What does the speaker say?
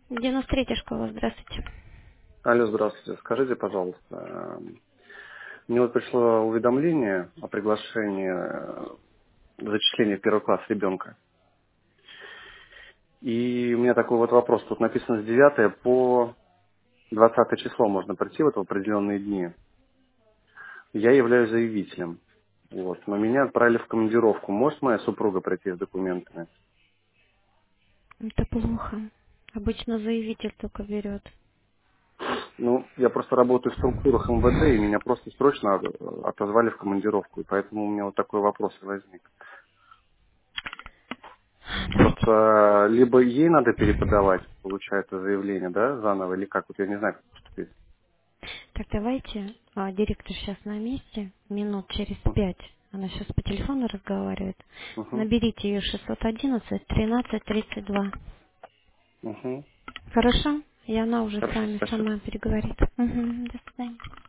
93-я школа, здравствуйте. Алло, здравствуйте. Скажите, пожалуйста, мне вот пришло уведомление о приглашении зачисления в первый класс ребенка. И у меня такой вот вопрос. Тут написано с 9 по 20 число можно прийти вот в определенные дни. Я являюсь заявителем. Вот. Но меня отправили в командировку. Может моя супруга прийти с документами? Это плохо. Обычно заявитель только берет. Ну, я просто работаю в структурах МВД, и меня просто срочно отозвали в командировку. И поэтому у меня вот такой вопрос и возник. Давайте. Просто либо ей надо переподавать, получается, заявление, да, заново, или как, вот я не знаю, как поступить. Так, давайте. Директор сейчас на месте. Минут через 5. Она сейчас по телефону разговаривает. Угу, Наберите ее 611-13-32. угу. Хорошо? И она уже с Хорошо, вами спасибо. сама переговорит. Угу, до свидания.